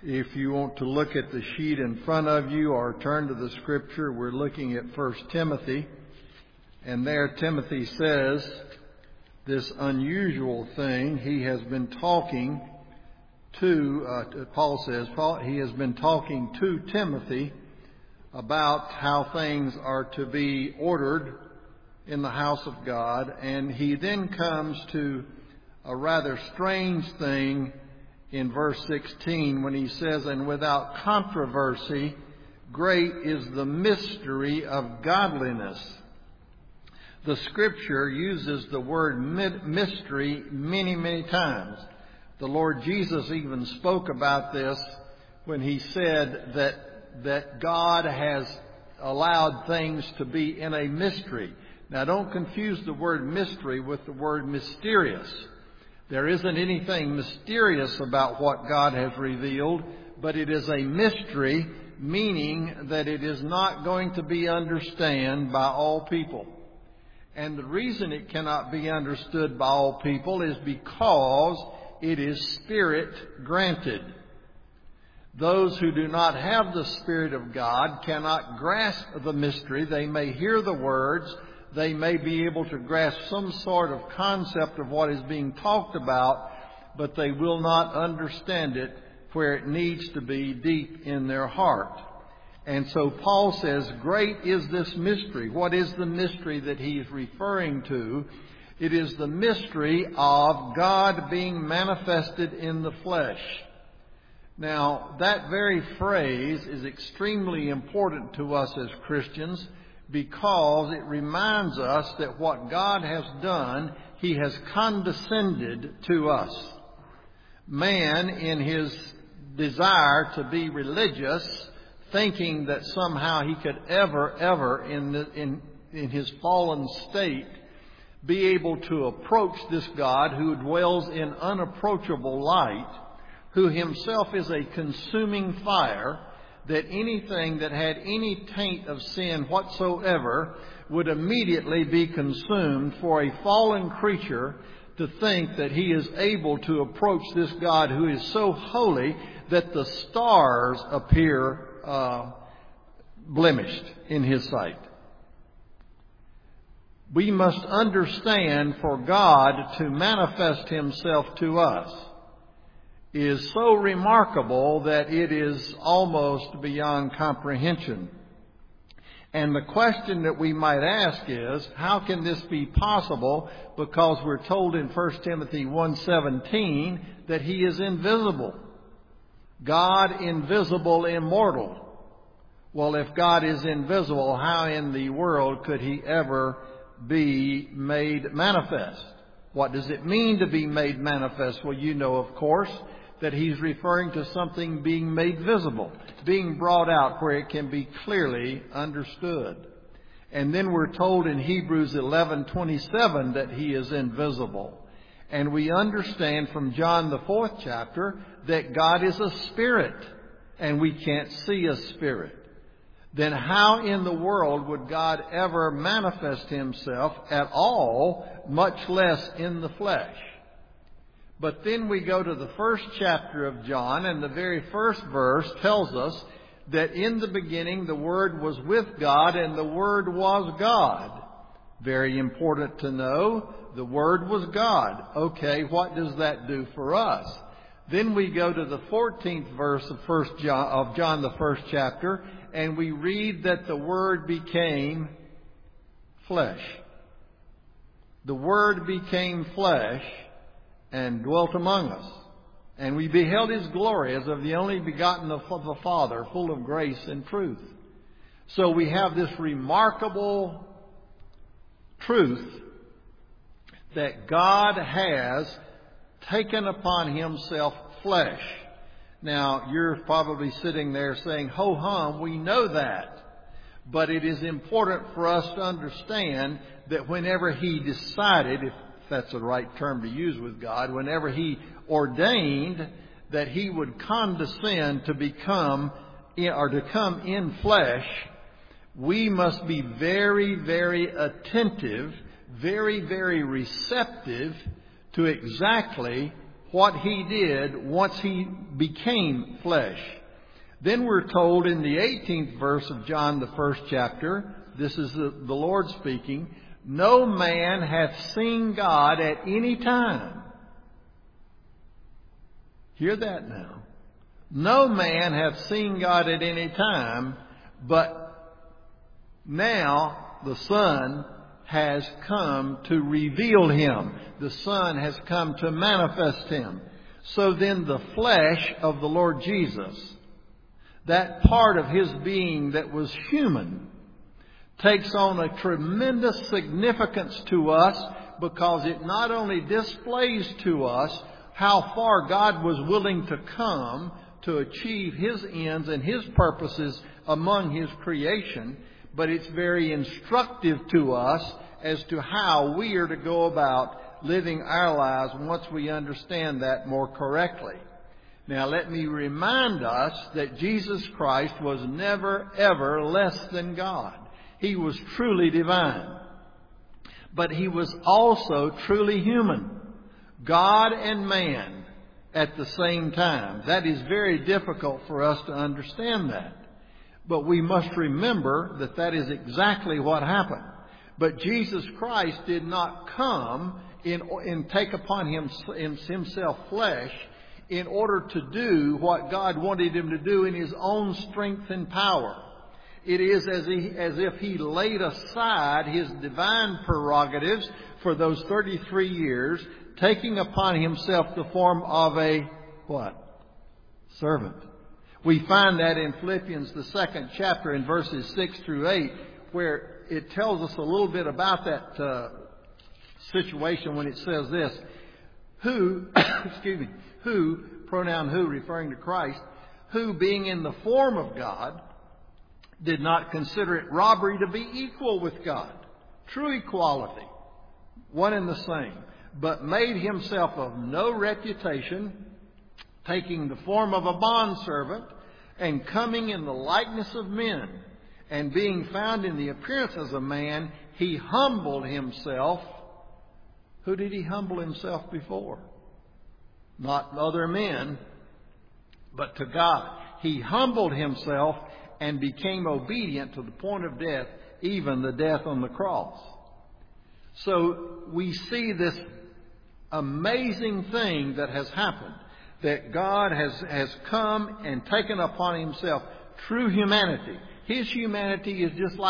If you want to look at the sheet in front of you or turn to the scripture, we're looking at 1 Timothy. And there Timothy says this unusual thing. He has been talking to, Paul says, he has been talking to Timothy about how things are to be ordered in the house of God. And he then comes to a rather strange thing in verse 16 when he says, "And without controversy, great is the mystery of godliness." The scripture uses the word mystery many, many times. The Lord Jesus even spoke about this when he said that God has allowed things to be in a mystery. Now, don't confuse the word mystery with the word mysterious. There isn't anything mysterious about what God has revealed, but it is a mystery, meaning that it is not going to be understood by all people. And the reason it cannot be understood by all people is because it is Spirit granted. Those who do not have the Spirit of God cannot grasp the mystery. They may hear the words. They may be able to grasp some sort of concept of what is being talked about, but they will not understand it where it needs to be deep in their heart. And so Paul says, great is this mystery. What is the mystery that he is referring to? It is the mystery of God being manifested in the flesh. Now, that very phrase is extremely important to us as Christians, because it reminds us that what God has done, He has condescended to us. Man, in his desire to be religious, thinking that somehow he could ever in his fallen state be able to approach this God who dwells in unapproachable light, who himself is a consuming fire, that anything that had any taint of sin whatsoever would immediately be consumed. For a fallen creature to think that he is able to approach this God who is so holy that the stars appear blemished in his sight. We must understand, for God to manifest himself to us is so remarkable that it is almost beyond comprehension. And the question that we might ask is, how can this be possible? Because we're told in 1 Timothy 1:17 that He is invisible. God invisible, immortal. Well, if God is invisible, how in the world could He ever be made manifest? What does it mean to be made manifest? Well, you know, of course, that he's referring to something being made visible, being brought out where it can be clearly understood. And then we're told in Hebrews 11:27 that He is invisible. And we understand from John the 4th chapter that God is a spirit, and we can't see a spirit. Then how in the world would God ever manifest Himself at all, much less in the flesh? But then we go to the 1st chapter of John, and the very first verse tells us that in the beginning the Word was with God, and the Word was God. Very important to know, the Word was God. Okay, what does that do for us? Then we go to the 14th verse of John the 1st chapter, and we read that the Word became flesh. The Word became flesh and dwelt among us. And we beheld His glory as of the only begotten of the Father, full of grace and truth. So we have this remarkable truth that God has taken upon Himself flesh. Now, you're probably sitting there saying, ho hum, we know that. But it is important for us to understand that whenever He decided, if that's the right term to use with God, whenever He ordained that He would condescend to become or to come in flesh, we must be very, very attentive, very, very receptive to exactly what He did once He became flesh. Then we're told in the 18th verse of John, the 1st chapter, this is the Lord speaking, no man hath seen God at any time. Hear that now. No man hath seen God at any time, but now the Son has come to reveal Him. The Son has come to manifest Him. So then the flesh of the Lord Jesus, that part of His being that was human, takes on a tremendous significance to us, because it not only displays to us how far God was willing to come to achieve His ends and His purposes among His creation, but it's very instructive to us as to how we are to go about living our lives once we understand that more correctly. Now let me remind us that Jesus Christ was never ever less than God. He was truly divine. But He was also truly human. God and man at the same time. That is very difficult for us to understand that. But we must remember that that is exactly what happened. But Jesus Christ did not come and take upon Himself flesh in order to do what God wanted Him to do in His own strength and power. It is as if He laid aside His divine prerogatives for those 33 years, taking upon Himself the form of a, what? Servant. We find that in Philippians, the 2nd chapter, in verses 6 through 8, where it tells us a little bit about that situation when it says this. Who, who, pronoun who, referring to Christ, who being in the form of God, did not consider it robbery to be equal with God. True equality, one and the same. But made Himself of no reputation, taking the form of a bondservant, and coming in the likeness of men, and being found in the appearance as a man, He humbled Himself. Who did He humble Himself before? Not other men, but to God. He humbled Himself and became obedient to the point of death, even the death on the cross. So we see this amazing thing that has happened, that God has come and taken upon Himself true humanity. His humanity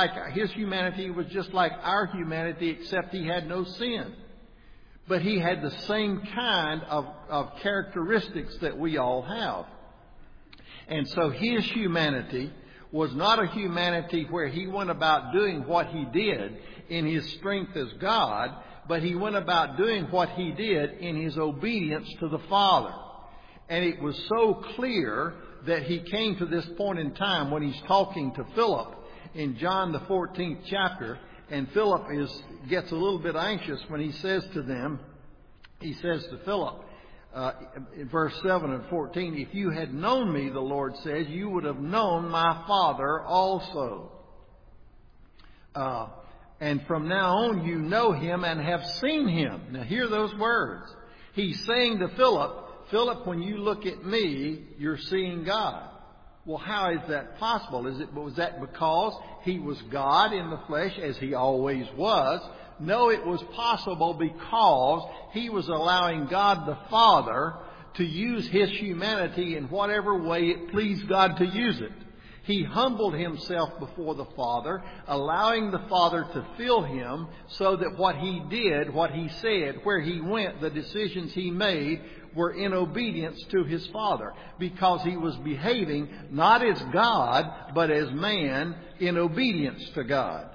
was just like our humanity, except He had no sin. But He had the same kind of characteristics that we all have. And so His humanity was not a humanity where He went about doing what He did in His strength as God, but He went about doing what He did in His obedience to the Father. And it was so clear that He came to this point in time when He's talking to Philip in John the 14th chapter, and Philip gets a little bit anxious when he says to Philip, in verse 7 and 14, if you had known me, the Lord says, you would have known my Father also. And from now on you know Him and have seen Him. Now hear those words. He's saying to Philip, when you look at me, you're seeing God. Well, how is that possible? Was that because He was God in the flesh, as He always was? No, it was possible because He was allowing God the Father to use His humanity in whatever way it pleased God to use it. He humbled Himself before the Father, allowing the Father to fill Him so that what He did, what He said, where He went, the decisions He made were in obedience to His Father, because He was behaving not as God, but as man in obedience to God.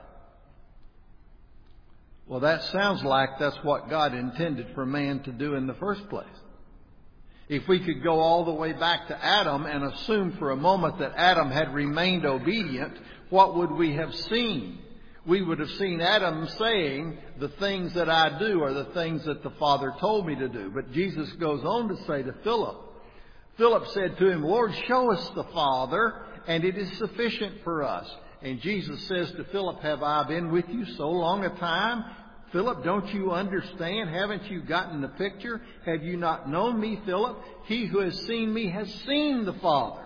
Well, that sounds like that's what God intended for man to do in the first place. If we could go all the way back to Adam and assume for a moment that Adam had remained obedient, what would we have seen? We would have seen Adam saying, the things that I do are the things that the Father told me to do. But Jesus goes on to say to Philip, Philip said to Him, Lord, show us the Father, and it is sufficient for us. And Jesus says to Philip, have I been with you so long a time? Philip, don't you understand? Haven't you gotten the picture? Have you not known me, Philip? He who has seen me has seen the Father.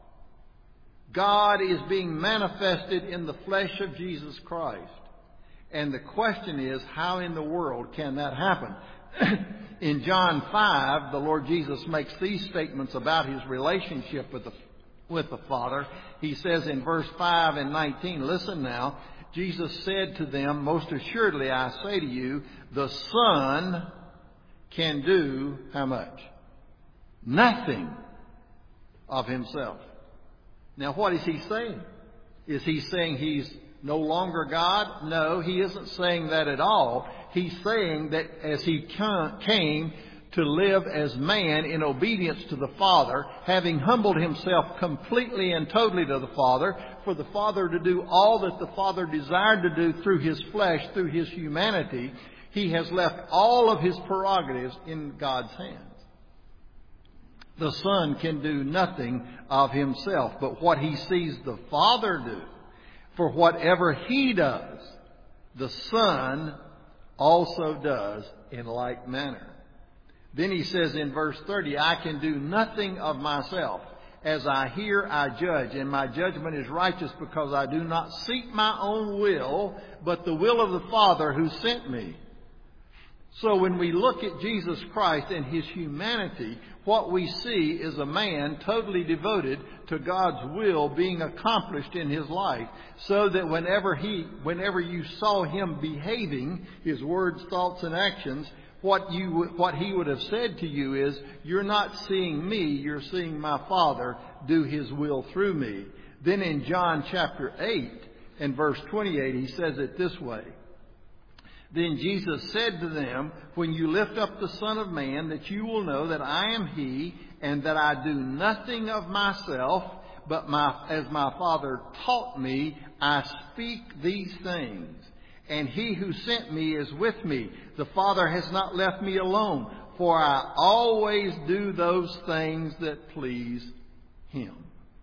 God is being manifested in the flesh of Jesus Christ. And the question is, how in the world can that happen? In John 5, the Lord Jesus makes these statements about His relationship with the Father. He says in verse 5 and 19, listen now, Jesus said to them, most assuredly I say to you, the Son can do how much? Nothing of Himself. Now what is He saying? Is He saying He's no longer God? No, He isn't saying that at all. He's saying that as He came to live as man in obedience to the Father, having humbled Himself completely and totally to the Father, for the Father to do all that the Father desired to do through His flesh, through His humanity, He has left all of His prerogatives in God's hands. The Son can do nothing of Himself, but what He sees the Father do, for whatever He does, the Son also does in like manner. Then He says in verse 30, I can do nothing of myself. As I hear, I judge, and my judgment is righteous because I do not seek my own will, but the will of the Father who sent me. So when we look at Jesus Christ and His humanity, what we see is a man totally devoted to God's will being accomplished in His life. So that whenever you saw Him behaving, His words, thoughts, and actions, what He would have said to you is, you're not seeing me, you're seeing my Father do His will through me. Then in John chapter 8 and verse 28, He says it this way. Then Jesus said to them, when you lift up the Son of Man, that you will know that I am He, and that I do nothing of myself, but as my Father taught me, I speak these things. And He who sent me is with me. The Father has not left me alone, for I always do those things that please Him.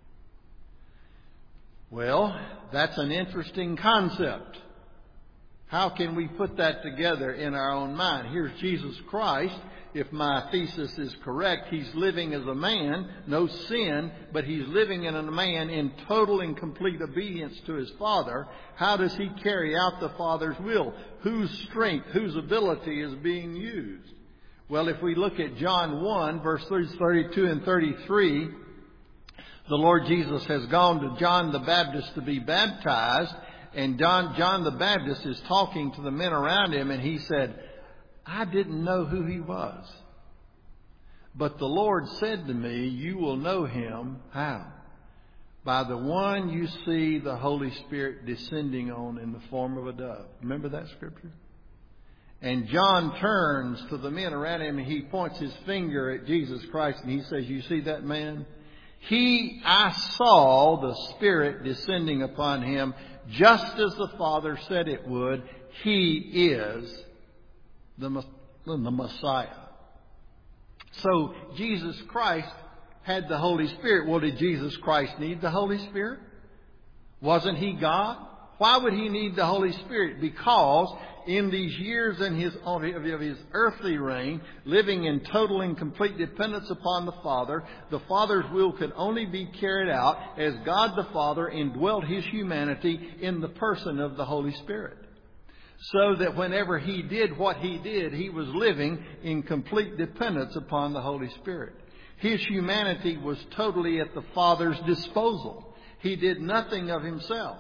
Well, that's an interesting concept. How can we put that together in our own mind? Here's Jesus Christ. If my thesis is correct, He's living as a man, no sin, but He's living as a man in total and complete obedience to His Father. How does He carry out the Father's will? Whose strength, whose ability is being used? Well, if we look at John 1, verse 32 and 33, the Lord Jesus has gone to John the Baptist to be baptized. And John the Baptist is talking to the men around him, and he said, I didn't know who he was. But the Lord said to me, you will know him. How? By the one you see the Holy Spirit descending on in the form of a dove. Remember that scripture? And John turns to the men around him, and he points his finger at Jesus Christ, and he says, you see that man? I saw the Spirit descending upon him just as the Father said it would. He is the Messiah. So Jesus Christ had the Holy Spirit. Well, did Jesus Christ need the Holy Spirit? Wasn't He God? Why would He need the Holy Spirit? Because in these years of His earthly reign, living in total and complete dependence upon the Father's will could only be carried out as God the Father indwelt His humanity in the person of the Holy Spirit. So that whenever He did what He did, He was living in complete dependence upon the Holy Spirit. His humanity was totally at the Father's disposal. He did nothing of Himself.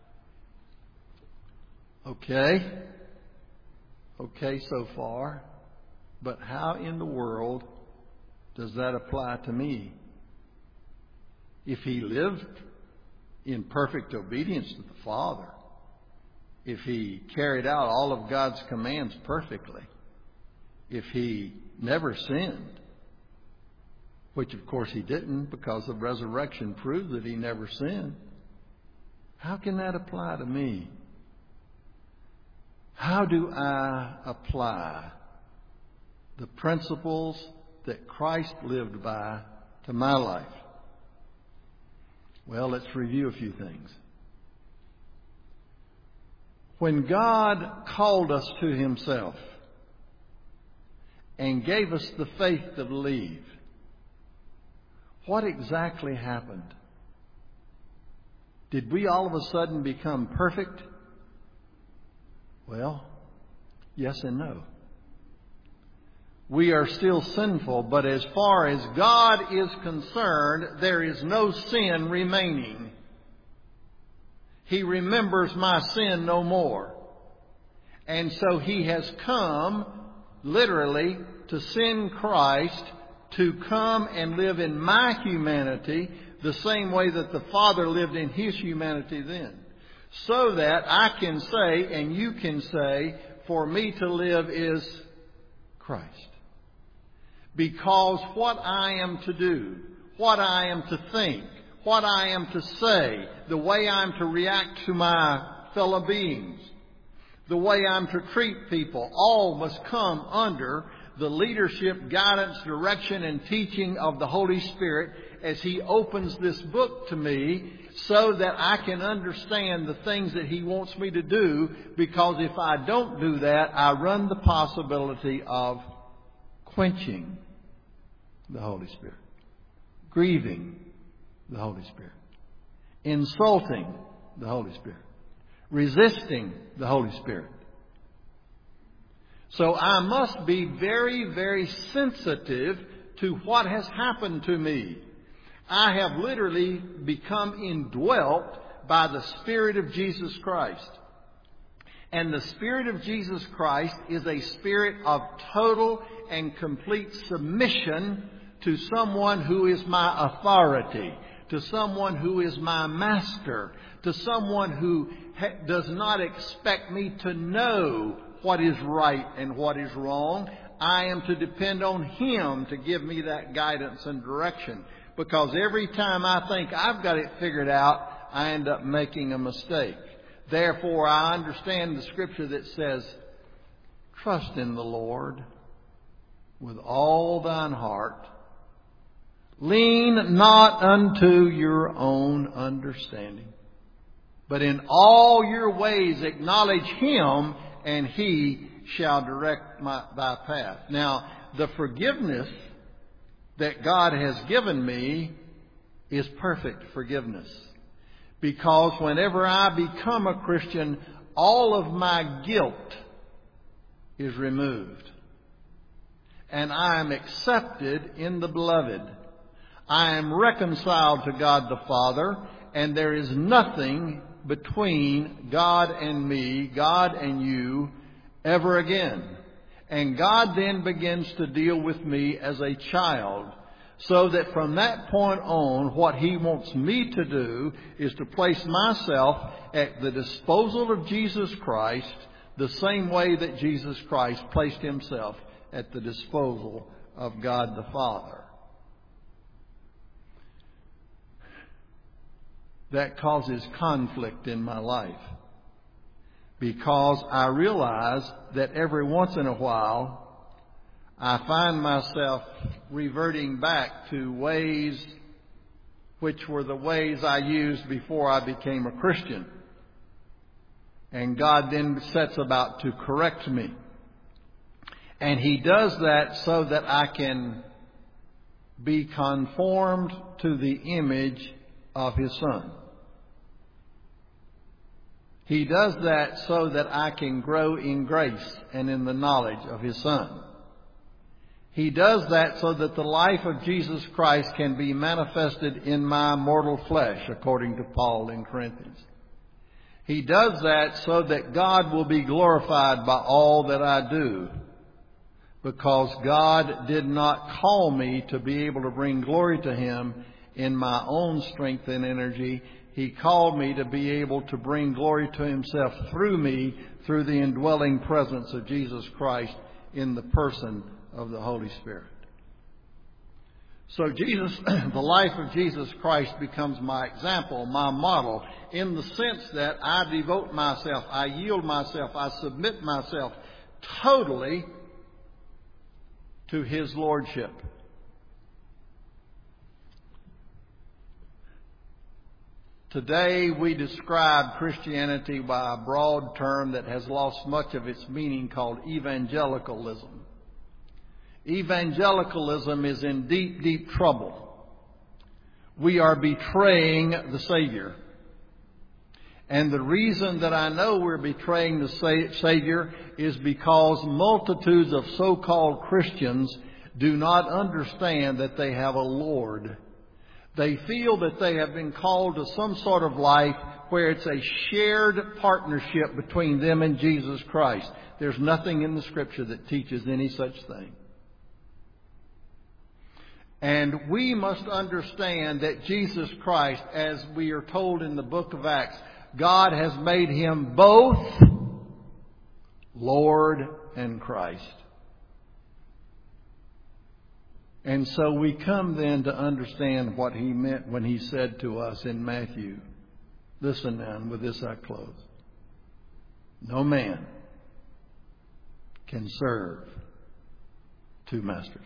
Okay so far. But how in the world does that apply to me? If He lived in perfect obedience to the Father, if He carried out all of God's commands perfectly, if He never sinned, which of course He didn't because the resurrection proved that He never sinned, how can that apply to me? How do I apply the principles that Christ lived by to my life? Well, let's review a few things. When God called us to Himself and gave us the faith to believe, what exactly happened? Did we all of a sudden become perfect? Well, yes and no. We are still sinful, but as far as God is concerned, there is no sin remaining. He remembers my sin no more. And so He has come, literally, to send Christ to come and live in my humanity the same way that the Father lived in His humanity then. So that I can say, and you can say, for me to live is Christ. Because what I am to do, what I am to think, what I am to say, the way I'm to react to my fellow beings, the way I'm to treat people, all must come under the leadership, guidance, direction, and teaching of the Holy Spirit as He opens this book to me so that I can understand the things that He wants me to do, because if I don't do that, I run the possibility of quenching the Holy Spirit, grieving the Holy Spirit, insulting the Holy Spirit, resisting the Holy Spirit. So I must be very, very sensitive to what has happened to me. I have literally become indwelt by the Spirit of Jesus Christ. And the Spirit of Jesus Christ is a spirit of total and complete submission to someone who is my authority, to someone who is my master, to someone who does not expect me to know what is right and what is wrong. I am to depend on Him to give me that guidance and direction. Because every time I think I've got it figured out, I end up making a mistake. Therefore, I understand the scripture that says, trust in the Lord with all thine heart. Lean not unto your own understanding, but in all your ways acknowledge Him, and He shall direct thy path. Now, the forgiveness that God has given me is perfect forgiveness. Because whenever I become a Christian, all of my guilt is removed. And I am accepted in the Beloved. I am reconciled to God the Father, and there is nothing between God and me, God and you, ever again. And God then begins to deal with me as a child, so that from that point on, what He wants me to do is to place myself at the disposal of Jesus Christ, the same way that Jesus Christ placed Himself at the disposal of God the Father. That causes conflict in my life, because I realize that every once in a while I find myself reverting back to ways which were the ways I used before I became a Christian. And God then sets about to correct me. And He does that so that I can be conformed to the image of His Son. He does that so that I can grow in grace and in the knowledge of His Son. He does that so that the life of Jesus Christ can be manifested in my mortal flesh, according to Paul in Corinthians. He does that so that God will be glorified by all that I do, because God did not call me to be able to bring glory to Him in my own strength and energy. He called me to be able to bring glory to Himself through me, through the indwelling presence of Jesus Christ in the person of the Holy Spirit. So Jesus, the life of Jesus Christ becomes my example, my model, in the sense that I devote myself, I yield myself, I submit myself totally to His Lordship. Today we describe Christianity by a broad term that has lost much of its meaning called evangelicalism. Evangelicalism is in deep, deep trouble. We are betraying the Savior. And the reason that I know we're betraying the Savior is because multitudes of so-called Christians do not understand that they have a Lord. They feel that they have been called to some sort of life where it's a shared partnership between them and Jesus Christ. There's nothing in the Scripture that teaches any such thing. And we must understand that Jesus Christ, as we are told in the book of Acts, God has made Him both Lord and Christ. And so we come then to understand what He meant when He said to us in Matthew, listen now, and with this I close. No man can serve two masters.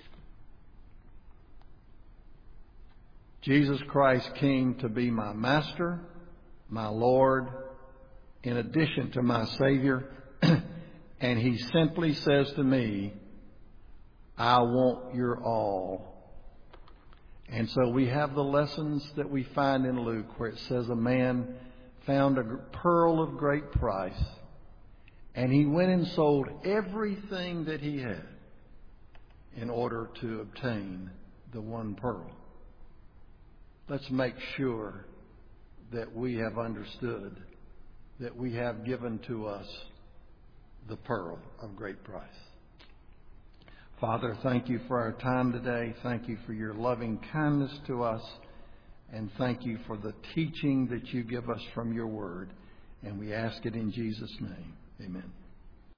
Jesus Christ came to be my master, my Lord, in addition to my Savior. And He simply says to me, I want your all. And so we have the lessons that we find in Luke where it says a man found a pearl of great price, and he went and sold everything that he had in order to obtain the one pearl. Let's make sure that we have understood that we have given to us the pearl of great price. Father, thank you for our time today. Thank you for your loving kindness to us. And thank you for the teaching that you give us from your word. And we ask it in Jesus' name. Amen.